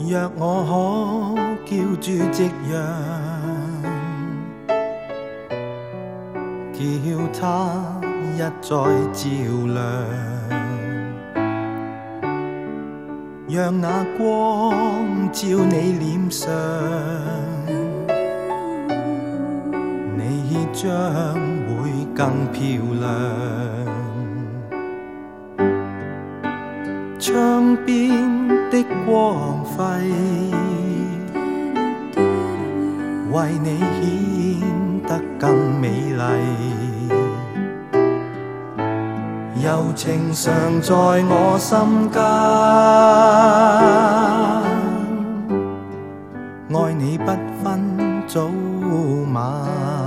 若我可叫住夕阳，叫它一再照亮，让那光照你脸上，你將會更漂亮。窗邊的光輝，為你顯得更美麗。柔情常在我心間，愛你不分早晚。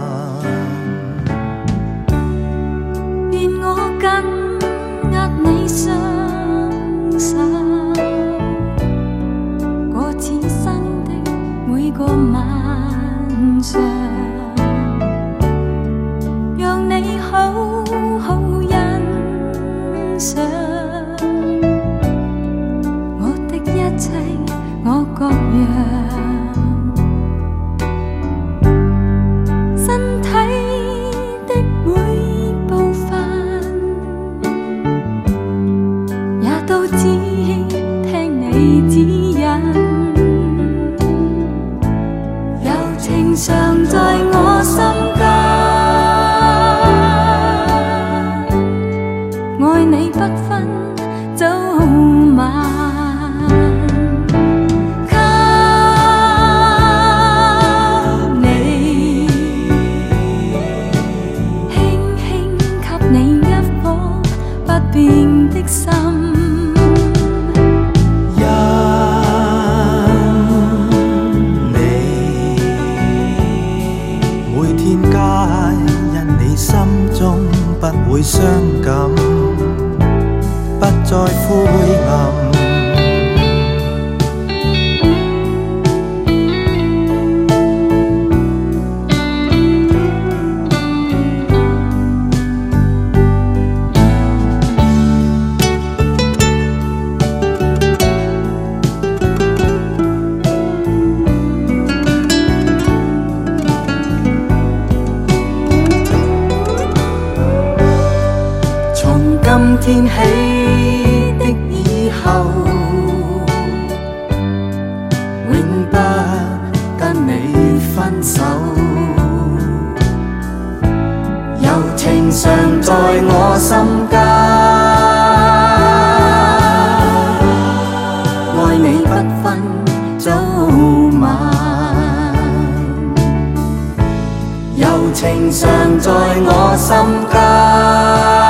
願我緊握你雙手，過此生的每個晚上，讓你好好欣賞我的一切，我各樣。身體的每部分，也都只聽你指引。柔情常在我心間，愛你不分早晚。變的心， 因你每天皆因你心中不會傷感，不再灰暗。今天起的以後，永不跟你分手。柔情常在我心間，愛你不分早晚。柔情常在我心間。